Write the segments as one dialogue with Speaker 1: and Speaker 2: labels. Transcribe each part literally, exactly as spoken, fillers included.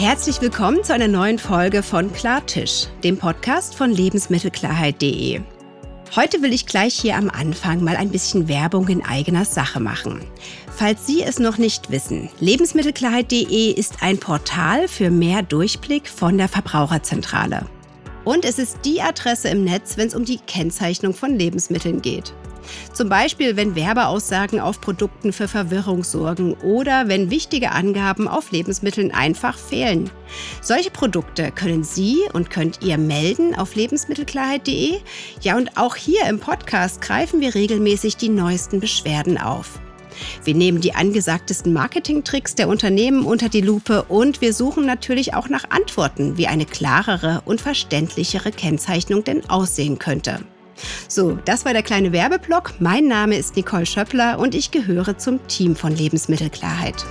Speaker 1: Herzlich willkommen zu einer neuen Folge von Klartisch, dem Podcast von Lebensmittelklarheit punkt de. Heute will ich gleich hier am Anfang mal ein bisschen Werbung in eigener Sache machen. Falls Sie es noch nicht wissen, Lebensmittelklarheit punkt de ist ein Portal für mehr Durchblick von der Verbraucherzentrale. Und es ist die Adresse im Netz, wenn es um die Kennzeichnung von Lebensmitteln geht. Zum Beispiel, wenn Werbeaussagen auf Produkten für Verwirrung sorgen oder wenn wichtige Angaben auf Lebensmitteln einfach fehlen. Solche Produkte können Sie und könnt ihr melden auf Lebensmittelklarheit punkt de. Ja, und auch hier im Podcast greifen wir regelmäßig die neuesten Beschwerden auf. Wir nehmen die angesagtesten Marketingtricks der Unternehmen unter die Lupe und wir suchen natürlich auch nach Antworten, wie eine klarere und verständlichere Kennzeichnung denn aussehen könnte. So, das war der kleine Werbeblock. Mein Name ist Nicole Schöppler und ich gehöre zum Team von Lebensmittelklarheit.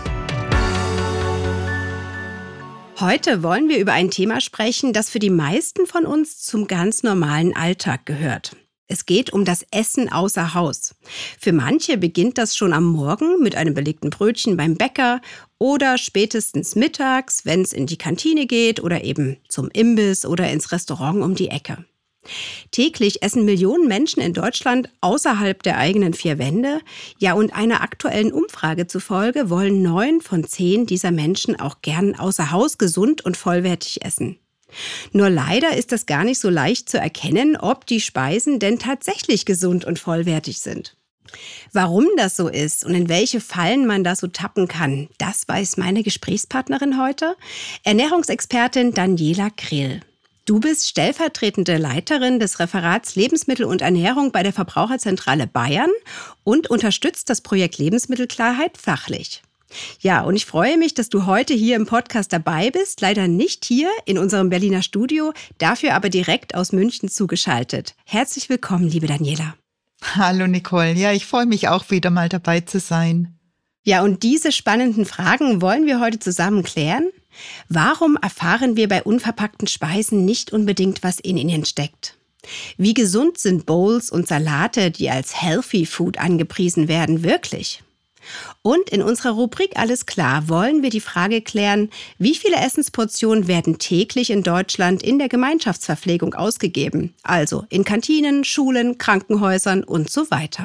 Speaker 1: Heute wollen wir über ein Thema sprechen, das für die meisten von uns zum ganz normalen Alltag gehört. Es geht um das Essen außer Haus. Für manche beginnt das schon am Morgen mit einem belegten Brötchen beim Bäcker oder spätestens mittags, wenn es in die Kantine geht oder eben zum Imbiss oder ins Restaurant um die Ecke. Täglich essen Millionen Menschen in Deutschland außerhalb der eigenen vier Wände. Ja, und einer aktuellen Umfrage zufolge wollen neun von zehn dieser Menschen auch gern außer Haus gesund und vollwertig essen. Nur leider ist das gar nicht so leicht zu erkennen, ob die Speisen denn tatsächlich gesund und vollwertig sind. Warum das so ist und in welche Fallen man da so tappen kann, das weiß meine Gesprächspartnerin heute, Ernährungsexpertin Daniela Krehl. Du bist stellvertretende Leiterin des Referats Lebensmittel und Ernährung bei der Verbraucherzentrale Bayern und unterstützt das Projekt Lebensmittelklarheit fachlich. Ja, und ich freue mich, dass du heute hier im Podcast dabei bist. Leider nicht hier in unserem Berliner Studio, dafür aber direkt aus München zugeschaltet. Herzlich willkommen, liebe Daniela.
Speaker 2: Hallo Nicole, ja, ich freue mich auch wieder mal dabei zu sein.
Speaker 1: Ja, und diese spannenden Fragen wollen wir heute zusammen klären. Warum erfahren wir bei unverpackten Speisen nicht unbedingt, was in ihnen steckt? Wie gesund sind Bowls und Salate, die als Healthy Food angepriesen werden, wirklich? Und in unserer Rubrik Alles klar wollen wir die Frage klären, wie viele Essensportionen werden täglich in Deutschland in der Gemeinschaftsverpflegung ausgegeben? Also in Kantinen, Schulen, Krankenhäusern und so weiter.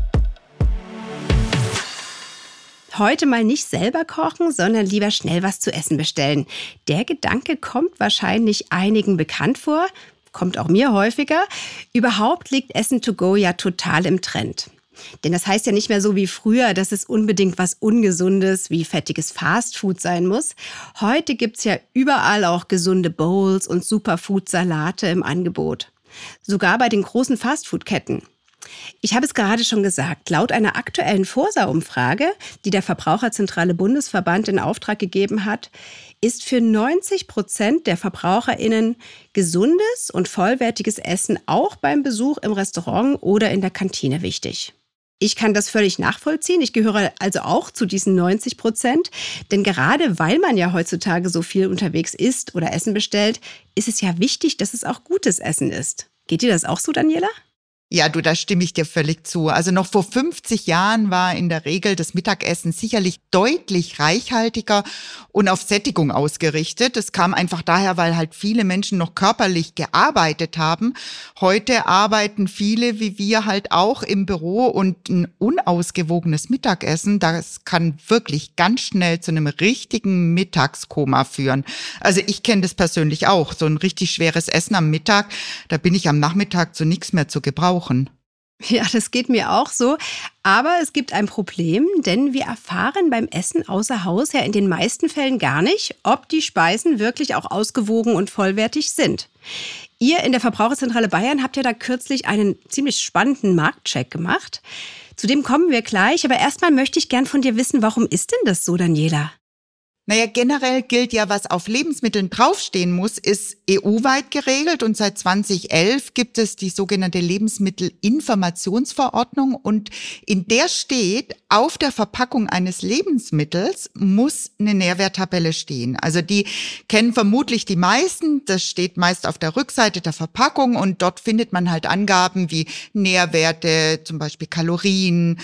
Speaker 1: Heute mal nicht selber kochen, sondern lieber schnell was zu essen bestellen. Der Gedanke kommt wahrscheinlich einigen bekannt vor, kommt auch mir häufiger. Überhaupt liegt Essen to go ja total im Trend. Denn das heißt ja nicht mehr so wie früher, dass es unbedingt was Ungesundes wie fettiges Fastfood sein muss. Heute gibt's ja überall auch gesunde Bowls und Superfood-Salate im Angebot. Sogar bei den großen Fastfood-Ketten. Ich habe es gerade schon gesagt, laut einer aktuellen Forsa-Umfrage, die der Verbraucherzentrale Bundesverband in Auftrag gegeben hat, ist für neunzig Prozent der VerbraucherInnen gesundes und vollwertiges Essen auch beim Besuch im Restaurant oder in der Kantine wichtig. Ich kann das völlig nachvollziehen. Ich gehöre also auch zu diesen neunzig Prozent. Denn gerade weil man ja heutzutage so viel unterwegs isst oder Essen bestellt, ist es ja wichtig, dass es auch gutes Essen ist. Geht dir das auch so, Daniela?
Speaker 2: Ja, du, da stimme ich dir völlig zu. Also noch vor fünfzig Jahren war in der Regel das Mittagessen sicherlich deutlich reichhaltiger und auf Sättigung ausgerichtet. Es kam einfach daher, weil halt viele Menschen noch körperlich gearbeitet haben. Heute arbeiten viele wie wir halt auch im Büro und ein unausgewogenes Mittagessen, das kann wirklich ganz schnell zu einem richtigen Mittagskoma führen. Also ich kenne das persönlich auch. So ein richtig schweres Essen am Mittag, da bin ich am Nachmittag zu nichts mehr zu gebrauchen.
Speaker 1: Ja, das geht mir auch so. Aber es gibt ein Problem, denn wir erfahren beim Essen außer Haus ja in den meisten Fällen gar nicht, ob die Speisen wirklich auch ausgewogen und vollwertig sind. Ihr in der Verbraucherzentrale Bayern habt ja da kürzlich einen ziemlich spannenden Marktcheck gemacht. Zu dem kommen wir gleich, aber erstmal möchte ich gern von dir wissen, warum ist denn das so, Daniela?
Speaker 2: Naja, generell gilt ja, was auf Lebensmitteln draufstehen muss, ist E U-weit geregelt und seit zweitausendelf gibt es die sogenannte Lebensmittelinformationsverordnung und in der steht, auf der Verpackung eines Lebensmittels muss eine Nährwerttabelle stehen. Also die kennen vermutlich die meisten, das steht meist auf der Rückseite der Verpackung und dort findet man halt Angaben wie Nährwerte, zum Beispiel Kalorien,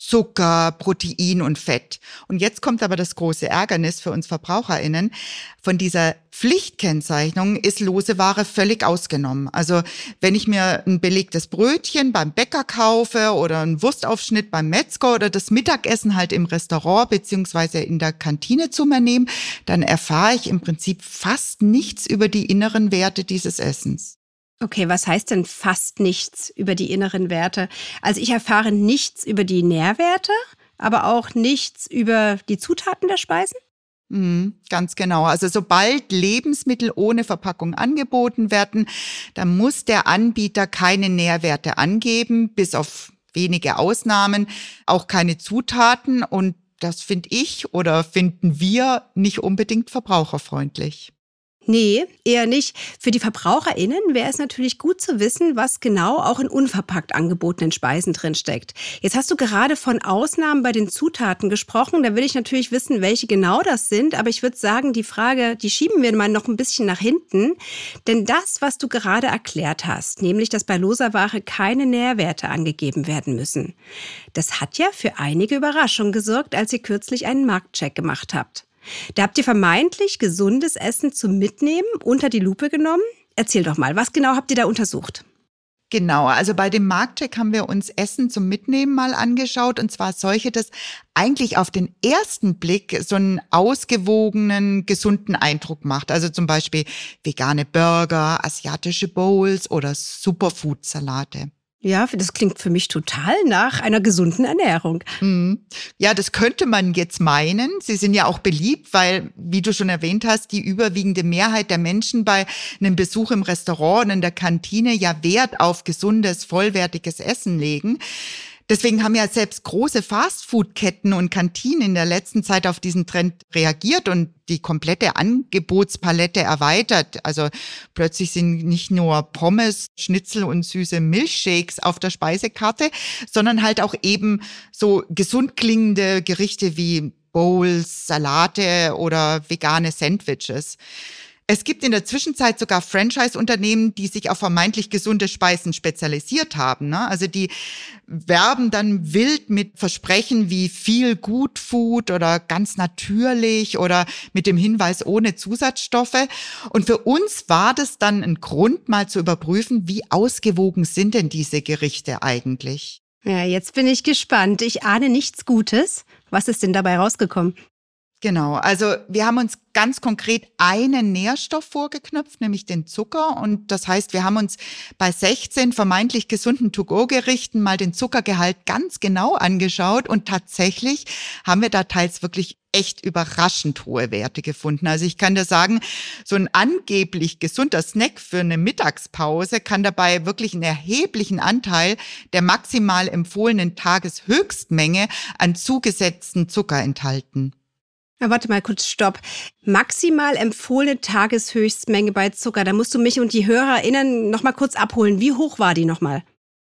Speaker 2: Zucker, Protein und Fett. Und jetzt kommt aber das große Ärgernis für uns VerbraucherInnen. Von dieser Pflichtkennzeichnung ist lose Ware völlig ausgenommen. Also wenn ich mir ein belegtes Brötchen beim Bäcker kaufe oder einen Wurstaufschnitt beim Metzger oder das Mittagessen halt im Restaurant beziehungsweise in der Kantine zu mir nehme, dann erfahre ich im Prinzip fast nichts über die inneren Werte dieses Essens.
Speaker 1: Okay, was heißt denn fast nichts über die inneren Werte? Also ich erfahre nichts über die Nährwerte, aber auch nichts über die Zutaten der Speisen?
Speaker 2: Mhm, ganz genau. Also sobald Lebensmittel ohne Verpackung angeboten werden, dann muss der Anbieter keine Nährwerte angeben, bis auf wenige Ausnahmen, auch keine Zutaten. Und das finde ich oder finden wir nicht unbedingt verbraucherfreundlich.
Speaker 1: Nee, eher nicht. Für die VerbraucherInnen wäre es natürlich gut zu wissen, was genau auch in unverpackt angebotenen Speisen drinsteckt. Jetzt hast du gerade von Ausnahmen bei den Zutaten gesprochen. Da will ich natürlich wissen, welche genau das sind. Aber ich würde sagen, die Frage, die schieben wir mal noch ein bisschen nach hinten. Denn das, was du gerade erklärt hast, nämlich, dass bei loser Ware keine Nährwerte angegeben werden müssen, das hat ja für einige Überraschung gesorgt, als ihr kürzlich einen Marktcheck gemacht habt. Da habt ihr vermeintlich gesundes Essen zum Mitnehmen unter die Lupe genommen. Erzähl doch mal, was genau habt ihr da untersucht?
Speaker 2: Genau, also bei dem Marktcheck haben wir uns Essen zum Mitnehmen mal angeschaut und zwar solche, das eigentlich auf den ersten Blick so einen ausgewogenen, gesunden Eindruck macht. Also zum Beispiel vegane Burger, asiatische Bowls oder Superfood-Salate.
Speaker 1: Ja, das klingt für mich total nach einer gesunden Ernährung.
Speaker 2: Mhm. Ja, das könnte man jetzt meinen. Sie sind ja auch beliebt, weil, wie du schon erwähnt hast, die überwiegende Mehrheit der Menschen bei einem Besuch im Restaurant und in der Kantine ja Wert auf gesundes, vollwertiges Essen legen. Deswegen haben ja selbst große Fastfood-Ketten und Kantinen in der letzten Zeit auf diesen Trend reagiert und die komplette Angebotspalette erweitert. Also plötzlich sind nicht nur Pommes, Schnitzel und süße Milchshakes auf der Speisekarte, sondern halt auch eben so gesund klingende Gerichte wie Bowls, Salate oder vegane Sandwiches. Es gibt in der Zwischenzeit sogar Franchise-Unternehmen, die sich auf vermeintlich gesunde Speisen spezialisiert haben. Ne? Also die werben dann wild mit Versprechen wie viel Good Food oder ganz natürlich oder mit dem Hinweis ohne Zusatzstoffe. Und für uns war das dann ein Grund, mal zu überprüfen, wie ausgewogen sind denn diese Gerichte eigentlich?
Speaker 1: Ja, jetzt bin ich gespannt. Ich ahne nichts Gutes. Was ist denn dabei rausgekommen?
Speaker 2: Genau, also wir haben uns ganz konkret einen Nährstoff vorgeknöpft, nämlich den Zucker. Und das heißt, wir haben uns bei sechzehn vermeintlich gesunden To-Go-Gerichten mal den Zuckergehalt ganz genau angeschaut. Und tatsächlich haben wir da teils wirklich echt überraschend hohe Werte gefunden. Also ich kann dir sagen, so ein angeblich gesunder Snack für eine Mittagspause kann dabei wirklich einen erheblichen Anteil der maximal empfohlenen Tageshöchstmenge an zugesetzten Zucker enthalten.
Speaker 1: Na, warte mal kurz, stopp. Maximal empfohlene Tageshöchstmenge bei Zucker. Da musst du mich und die HörerInnen noch mal kurz abholen. Wie hoch war die nochmal?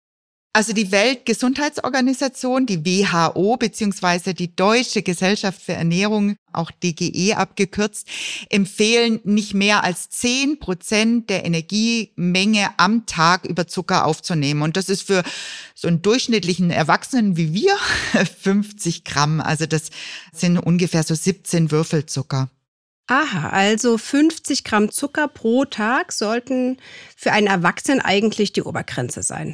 Speaker 2: Also die Weltgesundheitsorganisation, die W H O beziehungsweise die Deutsche Gesellschaft für Ernährung, auch D G E abgekürzt, empfehlen nicht mehr als zehn Prozent der Energiemenge am Tag über Zucker aufzunehmen. Und das ist für so einen durchschnittlichen Erwachsenen wie wir fünfzig Gramm. Also das sind ungefähr so siebzehn Würfel Zucker.
Speaker 1: Aha, also fünfzig Gramm Zucker pro Tag sollten für einen Erwachsenen eigentlich die Obergrenze sein.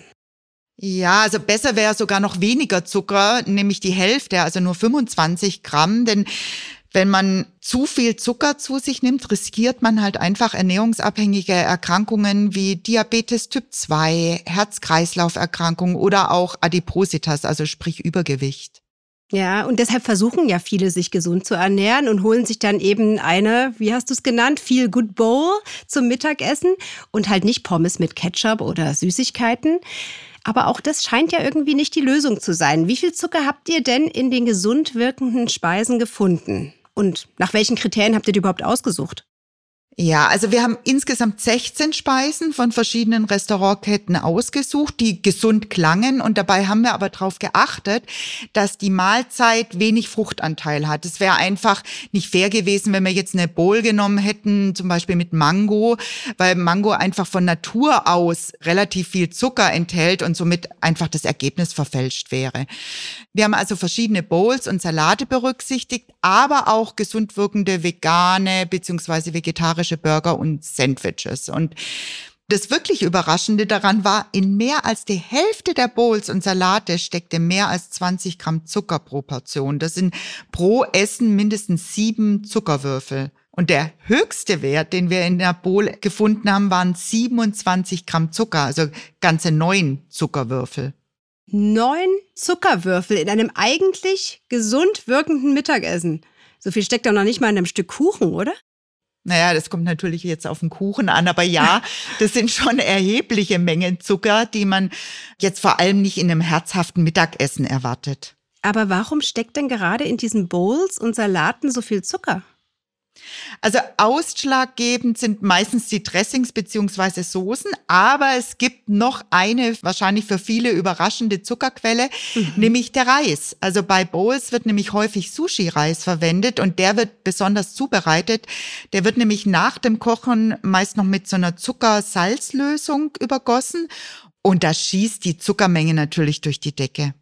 Speaker 2: Ja, also besser wäre sogar noch weniger Zucker, nämlich die Hälfte, also nur fünfundzwanzig Gramm. Denn wenn man zu viel Zucker zu sich nimmt, riskiert man halt einfach ernährungsabhängige Erkrankungen wie Diabetes Typ zwei, Herz-Kreislauf-Erkrankungen oder auch Adipositas, also sprich Übergewicht.
Speaker 1: Ja, und deshalb versuchen ja viele, sich gesund zu ernähren und holen sich dann eben eine, wie hast du es genannt, Feel Good Bowl zum Mittagessen und halt nicht Pommes mit Ketchup oder Süßigkeiten. Aber auch das scheint ja irgendwie nicht die Lösung zu sein. Wie viel Zucker habt ihr denn in den gesund wirkenden Speisen gefunden? Und nach welchen Kriterien habt ihr die überhaupt ausgesucht?
Speaker 2: Ja, also wir haben insgesamt sechzehn Speisen von verschiedenen Restaurantketten ausgesucht, die gesund klangen. Und dabei haben wir aber darauf geachtet, dass die Mahlzeit wenig Fruchtanteil hat. Es wäre einfach nicht fair gewesen, wenn wir jetzt eine Bowl genommen hätten, zum Beispiel mit Mango, weil Mango einfach von Natur aus relativ viel Zucker enthält und somit einfach das Ergebnis verfälscht wäre. Wir haben also verschiedene Bowls und Salate berücksichtigt, aber auch gesund wirkende vegane bzw. vegetarische Burger und Sandwiches. Und das wirklich Überraschende daran war, in mehr als die Hälfte der Bowls und Salate steckte mehr als zwanzig Gramm Zucker pro Portion. Das sind pro Essen mindestens sieben Zuckerwürfel. Und der höchste Wert, den wir in der Bowl gefunden haben, waren siebenundzwanzig Gramm Zucker, also ganze neun Zuckerwürfel.
Speaker 1: Neun Zuckerwürfel in einem eigentlich gesund wirkenden Mittagessen. So viel steckt doch noch nicht mal in einem Stück Kuchen, oder?
Speaker 2: Naja, das kommt natürlich jetzt auf den Kuchen an, aber ja, das sind schon erhebliche Mengen Zucker, die man jetzt vor allem nicht in einem herzhaften Mittagessen erwartet.
Speaker 1: Aber warum steckt denn gerade in diesen Bowls und Salaten so viel Zucker?
Speaker 2: Also ausschlaggebend sind meistens die Dressings bzw. Soßen, aber es gibt noch eine wahrscheinlich für viele überraschende Zuckerquelle, mhm. nämlich der Reis. Also bei Bowls wird nämlich häufig Sushi-Reis verwendet und der wird besonders zubereitet. Der wird nämlich nach dem Kochen meist noch mit so einer Zucker-Salz-Lösung übergossen und da schießt die Zuckermenge natürlich durch die Decke.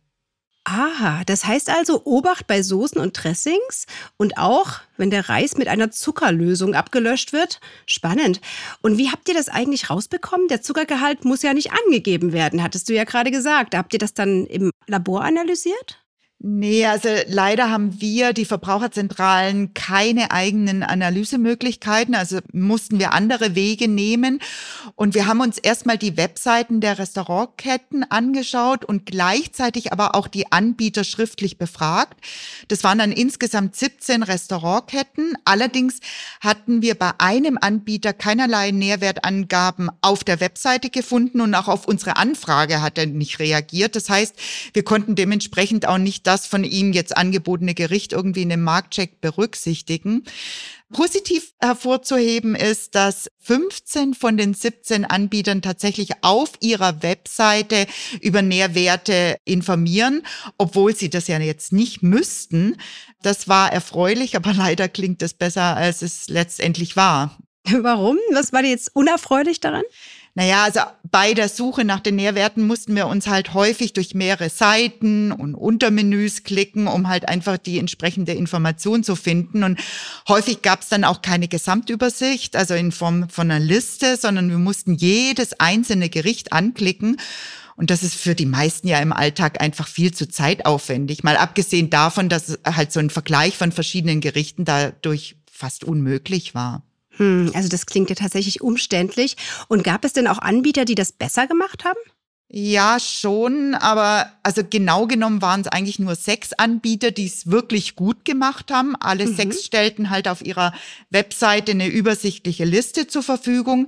Speaker 1: Aha, das heißt also Obacht bei Soßen und Dressings und auch, wenn der Reis mit einer Zuckerlösung abgelöscht wird. Spannend. Und wie habt ihr das eigentlich rausbekommen? Der Zuckergehalt muss ja nicht angegeben werden, hattest du ja gerade gesagt. Habt ihr das dann im Labor analysiert?
Speaker 2: Nee, also leider haben wir, die Verbraucherzentralen, keine eigenen Analysemöglichkeiten, also mussten wir andere Wege nehmen. Und wir haben uns erstmal die Webseiten der Restaurantketten angeschaut und gleichzeitig aber auch die Anbieter schriftlich befragt. Das waren dann insgesamt siebzehn Restaurantketten. Allerdings hatten wir bei einem Anbieter keinerlei Nährwertangaben auf der Webseite gefunden und auch auf unsere Anfrage hat er nicht reagiert. Das heißt, wir konnten dementsprechend auch nicht das von ihm jetzt angebotene Gericht irgendwie in dem Marktcheck berücksichtigen. Positiv hervorzuheben ist, dass fünfzehn von den siebzehn Anbietern tatsächlich auf ihrer Webseite über Nährwerte informieren, obwohl sie das ja jetzt nicht müssten. Das war erfreulich, aber leider klingt es besser, als es letztendlich war.
Speaker 1: Warum? Was war dir jetzt unerfreulich daran?
Speaker 2: Naja, also bei der Suche nach den Nährwerten mussten wir uns halt häufig durch mehrere Seiten und Untermenüs klicken, um halt einfach die entsprechende Information zu finden. Und häufig gab es dann auch keine Gesamtübersicht, also in Form von einer Liste, sondern wir mussten jedes einzelne Gericht anklicken. Und das ist für die meisten ja im Alltag einfach viel zu zeitaufwendig. Mal abgesehen davon, dass halt so ein Vergleich von verschiedenen Gerichten dadurch fast unmöglich war.
Speaker 1: Hm, also das klingt ja tatsächlich umständlich. Und gab es denn auch Anbieter, die das besser gemacht haben?
Speaker 2: Ja, schon, aber also genau genommen waren es eigentlich nur sechs Anbieter, die es wirklich gut gemacht haben. Alle mhm. sechs stellten halt auf ihrer Webseite eine übersichtliche Liste zur Verfügung.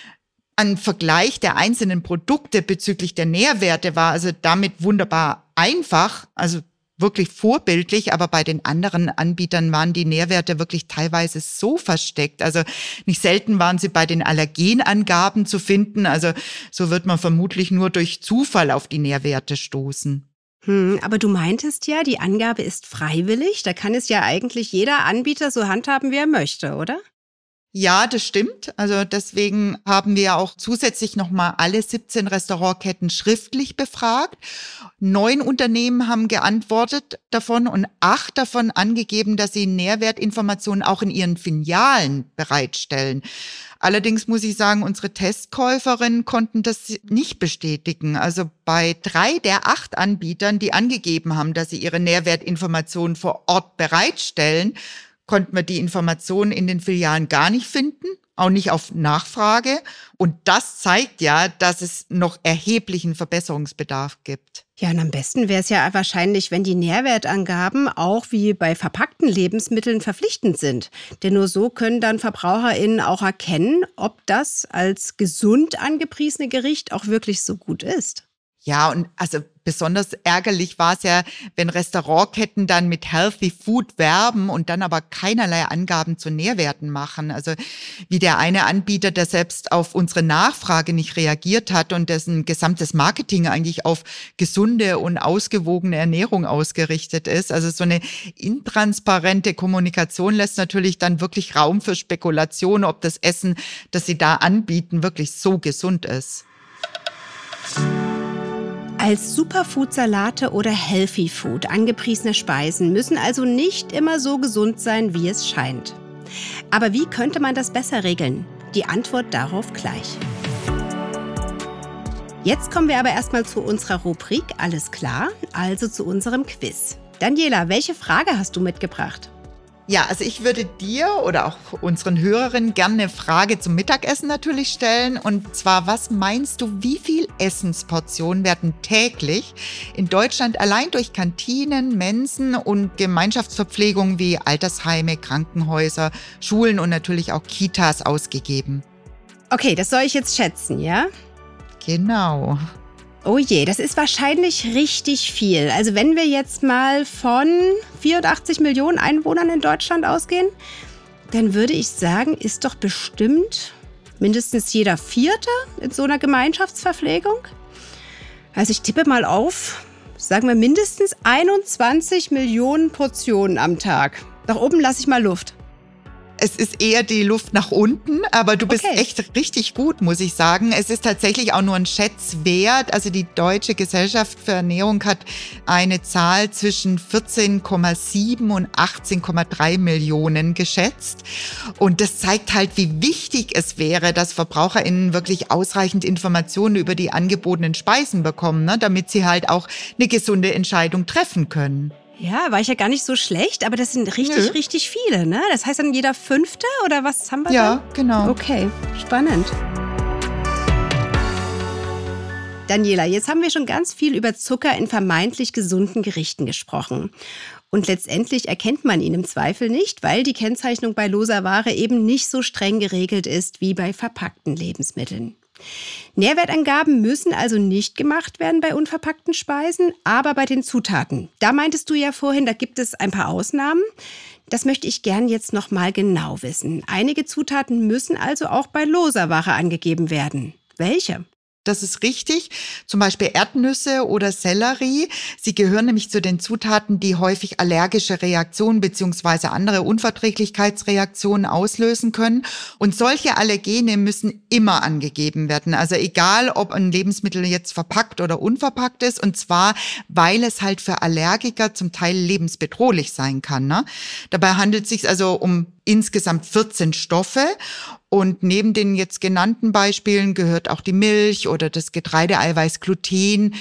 Speaker 2: Ein Vergleich der einzelnen Produkte bezüglich der Nährwerte war also damit wunderbar einfach, also wirklich vorbildlich, aber bei den anderen Anbietern waren die Nährwerte wirklich teilweise so versteckt. Also nicht selten waren sie bei den Allergenangaben zu finden. Also so wird man vermutlich nur durch Zufall auf die Nährwerte stoßen.
Speaker 1: Hm, aber du meintest ja, die Angabe ist freiwillig. Da kann es ja eigentlich jeder Anbieter so handhaben, wie er möchte, oder?
Speaker 2: Ja, das stimmt. Also deswegen haben wir auch zusätzlich nochmal alle siebzehn Restaurantketten schriftlich befragt. Neun Unternehmen haben geantwortet davon und acht davon angegeben, dass sie Nährwertinformationen auch in ihren Filialen bereitstellen. Allerdings muss ich sagen, unsere Testkäuferinnen konnten das nicht bestätigen. Also bei drei der acht Anbietern, die angegeben haben, dass sie ihre Nährwertinformationen vor Ort bereitstellen, konnten wir die Informationen in den Filialen gar nicht finden, auch nicht auf Nachfrage. Und das zeigt ja, dass es noch erheblichen Verbesserungsbedarf gibt.
Speaker 1: Ja, und am besten wäre es ja wahrscheinlich, wenn die Nährwertangaben auch wie bei verpackten Lebensmitteln verpflichtend sind. Denn nur so können dann VerbraucherInnen auch erkennen, ob das als gesund angepriesene Gericht auch wirklich so gut ist.
Speaker 2: Ja, und also besonders ärgerlich war es ja, wenn Restaurantketten dann mit Healthy Food werben und dann aber keinerlei Angaben zu Nährwerten machen. Also wie der eine Anbieter, der selbst auf unsere Nachfrage nicht reagiert hat und dessen gesamtes Marketing eigentlich auf gesunde und ausgewogene Ernährung ausgerichtet ist. Also so eine intransparente Kommunikation lässt natürlich dann wirklich Raum für Spekulation, ob das Essen, das sie da anbieten, wirklich so gesund ist.
Speaker 1: Als Superfood-Salate oder Healthy Food angepriesene Speisen müssen also nicht immer so gesund sein, wie es scheint. Aber wie könnte man das besser regeln? Die Antwort darauf gleich. Jetzt kommen wir aber erstmal zu unserer Rubrik Alles klar, also zu unserem Quiz. Daniela, welche Frage hast du mitgebracht?
Speaker 2: Ja, also ich würde dir oder auch unseren Hörerinnen gerne eine Frage zum Mittagessen natürlich stellen. Und zwar, was meinst du, wie viel Essensportionen werden täglich in Deutschland allein durch Kantinen, Mensen und Gemeinschaftsverpflegungen wie Altersheime, Krankenhäuser, Schulen und natürlich auch Kitas ausgegeben?
Speaker 1: Okay, das soll ich jetzt schätzen, ja?
Speaker 2: Genau.
Speaker 1: Oh je, das ist wahrscheinlich richtig viel. Also wenn wir jetzt mal von vierundachtzig Millionen Einwohnern in Deutschland ausgehen, dann würde ich sagen, ist doch bestimmt mindestens jeder Vierte in so einer Gemeinschaftsverpflegung. Also ich tippe mal auf, sagen wir mindestens einundzwanzig Millionen Portionen am Tag. Nach oben lasse ich mal Luft.
Speaker 2: Es ist eher die Luft nach unten, aber du bist
Speaker 1: Okay.
Speaker 2: echt richtig gut, muss ich sagen. Es ist tatsächlich auch nur ein Schätzwert. Also die Deutsche Gesellschaft für Ernährung hat eine Zahl zwischen vierzehn Komma sieben und achtzehn Komma drei Millionen geschätzt. Und das zeigt halt, wie wichtig es wäre, dass VerbraucherInnen wirklich ausreichend Informationen über die angebotenen Speisen bekommen, ne, damit sie halt auch eine gesunde Entscheidung treffen können.
Speaker 1: Ja, war ich ja gar nicht so schlecht, aber das sind richtig,
Speaker 2: Nö.
Speaker 1: richtig viele, ne? Das heißt dann jeder Fünfte oder was haben wir
Speaker 2: Ja,
Speaker 1: da?
Speaker 2: genau.
Speaker 1: Okay, spannend. Daniela, jetzt haben wir schon ganz viel über Zucker in vermeintlich gesunden Gerichten gesprochen. Und letztendlich erkennt man ihn im Zweifel nicht, weil die Kennzeichnung bei loser Ware eben nicht so streng geregelt ist wie bei verpackten Lebensmitteln. Nährwertangaben müssen also nicht gemacht werden bei unverpackten Speisen, aber bei den Zutaten. Da meintest du ja vorhin, da gibt es ein paar Ausnahmen. Das möchte ich gern jetzt noch mal genau wissen. Einige Zutaten müssen also auch bei loser Ware angegeben werden. Welche?
Speaker 2: Das ist richtig. Zum Beispiel Erdnüsse oder Sellerie. Sie gehören nämlich zu den Zutaten, die häufig allergische Reaktionen bzw. andere Unverträglichkeitsreaktionen auslösen können. Und solche Allergene müssen immer angegeben werden. Also egal, ob ein Lebensmittel jetzt verpackt oder unverpackt ist. Und zwar, weil es halt für Allergiker zum Teil lebensbedrohlich sein kann, ne? Dabei handelt es sich also um insgesamt vierzehn Stoffe. Und neben den jetzt genannten Beispielen gehört auch die Milch oder das Getreideeiweiß, Gluten,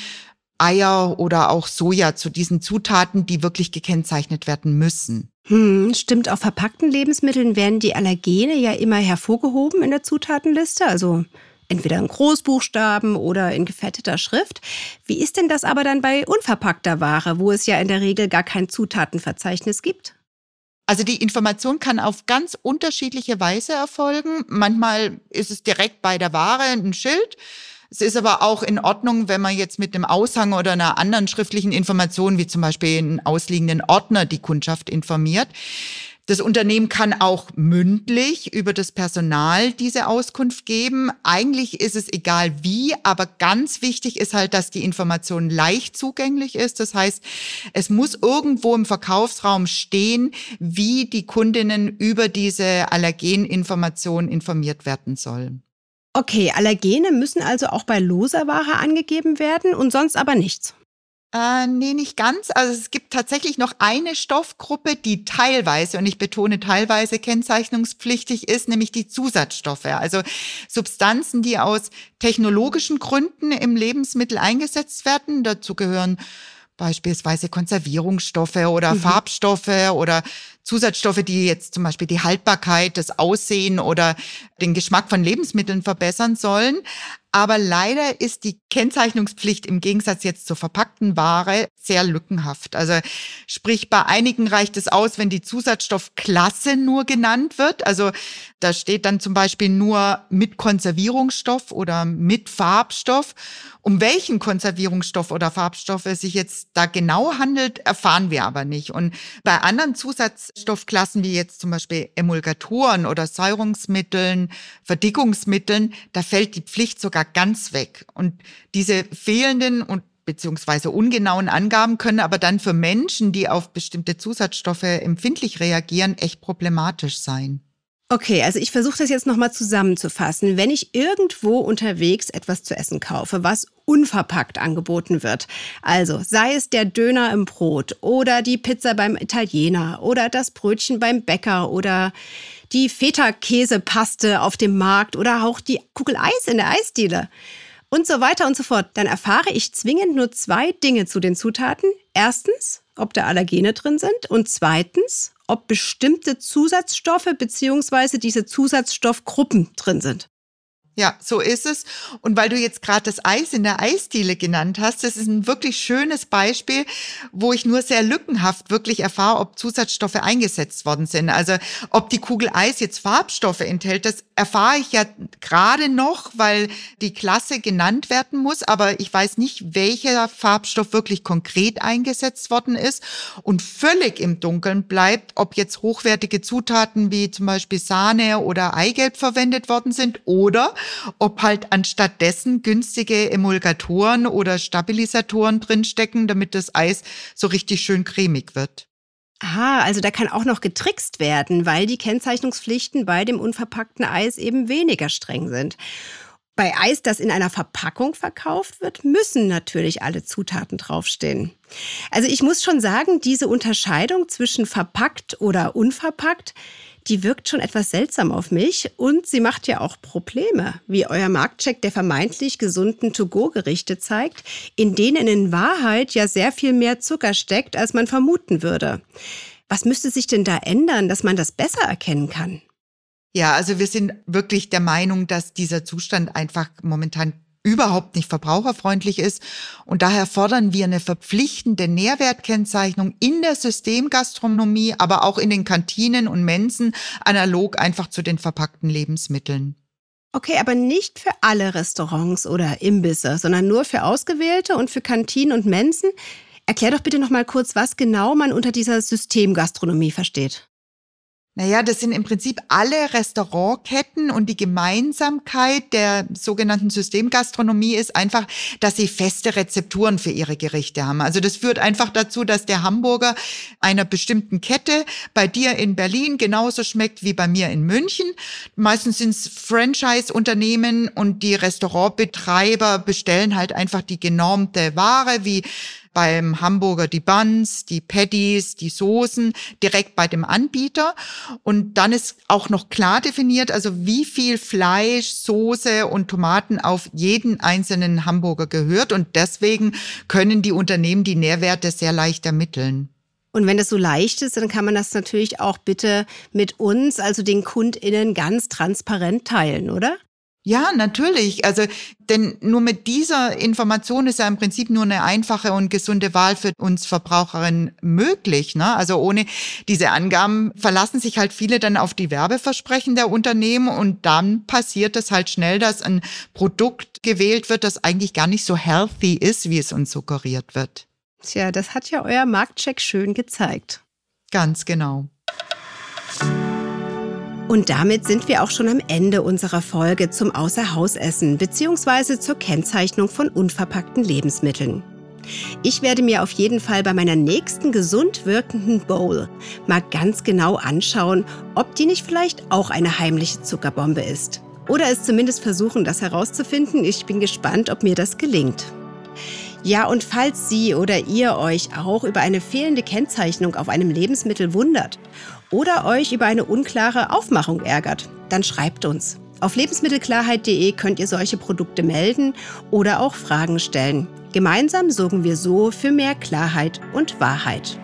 Speaker 2: Eier oder auch Soja zu diesen Zutaten, die wirklich gekennzeichnet werden müssen.
Speaker 1: Hm, stimmt, auf verpackten Lebensmitteln werden die Allergene ja immer hervorgehoben in der Zutatenliste, also entweder in Großbuchstaben oder in gefetteter Schrift. Wie ist denn das aber dann bei unverpackter Ware, wo es ja in der Regel gar kein Zutatenverzeichnis gibt?
Speaker 2: Also die Information kann auf ganz unterschiedliche Weise erfolgen. Manchmal ist es direkt bei der Ware ein Schild. Es ist aber auch in Ordnung, wenn man jetzt mit einem Aushang oder einer anderen schriftlichen Information, wie zum Beispiel einen ausliegenden Ordner, die Kundschaft informiert. Das Unternehmen kann auch mündlich über das Personal diese Auskunft geben. Eigentlich ist es egal wie, aber ganz wichtig ist halt, dass die Information leicht zugänglich ist. Das heißt, es muss irgendwo im Verkaufsraum stehen, wie die Kundinnen über diese Allergeninformation informiert werden sollen.
Speaker 1: Okay, Allergene müssen also auch bei loser Ware angegeben werden und sonst aber nichts.
Speaker 2: Äh, nee, nicht ganz. Also es gibt tatsächlich noch eine Stoffgruppe, die teilweise, und ich betone teilweise, kennzeichnungspflichtig ist, nämlich die Zusatzstoffe. Also Substanzen, die aus technologischen Gründen im Lebensmittel eingesetzt werden. Dazu gehören beispielsweise Konservierungsstoffe oder mhm. Farbstoffe oder Zusatzstoffe, die jetzt zum Beispiel die Haltbarkeit, das Aussehen oder den Geschmack von Lebensmitteln verbessern sollen. Aber leider ist die Kennzeichnungspflicht im Gegensatz jetzt zur verpackten Ware sehr lückenhaft. Also sprich, bei einigen reicht es aus, wenn die Zusatzstoffklasse nur genannt wird. Also da steht dann zum Beispiel nur mit Konservierungsstoff oder mit Farbstoff. Um welchen Konservierungsstoff oder Farbstoff es sich jetzt da genau handelt, erfahren wir aber nicht. Und bei anderen Zusatzstoffklassen, wie jetzt zum Beispiel Emulgatoren oder Säurungsmitteln, Verdickungsmitteln, da fällt die Pflicht sogar ganz weg. Und diese fehlenden und beziehungsweise ungenauen Angaben können aber dann für Menschen, die auf bestimmte Zusatzstoffe empfindlich reagieren, echt problematisch sein.
Speaker 1: Okay, also ich versuche das jetzt nochmal zusammenzufassen. Wenn ich irgendwo unterwegs etwas zu essen kaufe, was unverpackt angeboten wird, also sei es der Döner im Brot oder die Pizza beim Italiener oder das Brötchen beim Bäcker oder die Feta-Käsepaste auf dem Markt oder auch die Kugel Eis in der Eisdiele und so weiter und so fort, dann erfahre ich zwingend nur zwei Dinge zu den Zutaten. Erstens, ob da Allergene drin sind und zweitens, ob bestimmte Zusatzstoffe bzw. diese Zusatzstoffgruppen drin sind.
Speaker 2: Ja, so ist es. Und weil du jetzt gerade das Eis in der Eisdiele genannt hast, das ist ein wirklich schönes Beispiel, wo ich nur sehr lückenhaft wirklich erfahre, ob Zusatzstoffe eingesetzt worden sind. Also ob die Kugel Eis jetzt Farbstoffe enthält, das erfahre ich ja gerade noch, weil die Klasse genannt werden muss. Aber ich weiß nicht, welcher Farbstoff wirklich konkret eingesetzt worden ist. Und völlig im Dunkeln bleibt, ob jetzt hochwertige Zutaten wie zum Beispiel Sahne oder Eigelb verwendet worden sind oder ob halt anstatt dessen günstige Emulgatoren oder Stabilisatoren drinstecken, damit das Eis so richtig schön cremig wird.
Speaker 1: Ah, also da kann auch noch getrickst werden, weil die Kennzeichnungspflichten bei dem unverpackten Eis eben weniger streng sind. Bei Eis, das in einer Verpackung verkauft wird, müssen natürlich alle Zutaten draufstehen. Also ich muss schon sagen, diese Unterscheidung zwischen verpackt oder unverpackt, die wirkt schon etwas seltsam auf mich und sie macht ja auch Probleme, wie euer Marktcheck der vermeintlich gesunden To-Go-Gerichte zeigt, in denen in Wahrheit ja sehr viel mehr Zucker steckt, als man vermuten würde. Was müsste sich denn da ändern, dass man das besser erkennen kann?
Speaker 2: Ja, also wir sind wirklich der Meinung, dass dieser Zustand einfach momentan überhaupt nicht verbraucherfreundlich ist. Und daher fordern wir eine verpflichtende Nährwertkennzeichnung in der Systemgastronomie, aber auch in den Kantinen und Mensen, analog einfach zu den verpackten Lebensmitteln.
Speaker 1: Okay, aber nicht für alle Restaurants oder Imbisse, sondern nur für ausgewählte und für Kantinen und Mensen. Erklär doch bitte noch mal kurz, was genau man unter dieser Systemgastronomie versteht.
Speaker 2: Naja, das sind im Prinzip alle Restaurantketten und die Gemeinsamkeit der sogenannten Systemgastronomie ist einfach, dass sie feste Rezepturen für ihre Gerichte haben. Also das führt einfach dazu, dass der Hamburger einer bestimmten Kette bei dir in Berlin genauso schmeckt wie bei mir in München. Meistens sind es Franchise-Unternehmen und die Restaurantbetreiber bestellen halt einfach die genormte Ware wie beim Hamburger die Buns, die Patties, die Soßen direkt bei dem Anbieter. Und dann ist auch noch klar definiert, also wie viel Fleisch, Soße und Tomaten auf jeden einzelnen Hamburger gehört. Und deswegen können die Unternehmen die Nährwerte sehr leicht ermitteln.
Speaker 1: Und wenn das so leicht ist, dann kann man das natürlich auch bitte mit uns, also den KundInnen, ganz transparent teilen, oder?
Speaker 2: Ja, natürlich. Also, denn nur mit dieser Information ist ja im Prinzip nur eine einfache und gesunde Wahl für uns Verbraucherinnen möglich, ne? Also ohne diese Angaben verlassen sich halt viele dann auf die Werbeversprechen der Unternehmen und dann passiert es halt schnell, dass ein Produkt gewählt wird, das eigentlich gar nicht so healthy ist, wie es uns suggeriert wird.
Speaker 1: Tja, das hat ja euer Marktcheck schön gezeigt.
Speaker 2: Ganz genau.
Speaker 1: Und damit sind wir auch schon am Ende unserer Folge zum Außerhausessen bzw. zur Kennzeichnung von unverpackten Lebensmitteln. Ich werde mir auf jeden Fall bei meiner nächsten gesund wirkenden Bowl mal ganz genau anschauen, ob die nicht vielleicht auch eine heimliche Zuckerbombe ist. Oder es zumindest versuchen, das herauszufinden. Ich bin gespannt, ob mir das gelingt. Ja, und falls Sie oder ihr euch auch über eine fehlende Kennzeichnung auf einem Lebensmittel wundert oder euch über eine unklare Aufmachung ärgert, dann schreibt uns. Auf lebensmittelklarheit punkt de könnt ihr solche Produkte melden oder auch Fragen stellen. Gemeinsam sorgen wir so für mehr Klarheit und Wahrheit.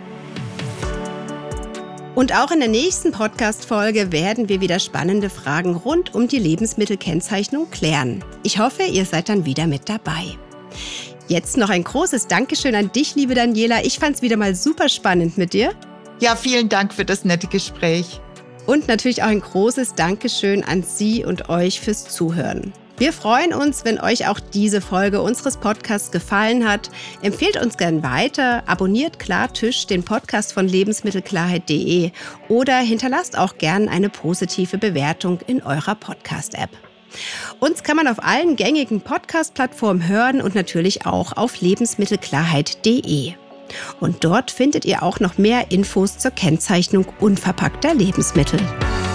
Speaker 1: Und auch in der nächsten Podcast-Folge werden wir wieder spannende Fragen rund um die Lebensmittelkennzeichnung klären. Ich hoffe, ihr seid dann wieder mit dabei. Jetzt noch ein großes Dankeschön an dich, liebe Daniela. Ich fand's wieder mal super spannend mit dir.
Speaker 2: Ja, vielen Dank für das nette Gespräch.
Speaker 1: Und natürlich auch ein großes Dankeschön an Sie und euch fürs Zuhören. Wir freuen uns, wenn euch auch diese Folge unseres Podcasts gefallen hat. Empfehlt uns gern weiter, abonniert Klartisch, den Podcast von lebensmittelklarheit punkt de oder hinterlasst auch gern eine positive Bewertung in eurer Podcast-App. Uns kann man auf allen gängigen Podcast-Plattformen hören und natürlich auch auf lebensmittelklarheit punkt de. Und dort findet ihr auch noch mehr Infos zur Kennzeichnung unverpackter Lebensmittel.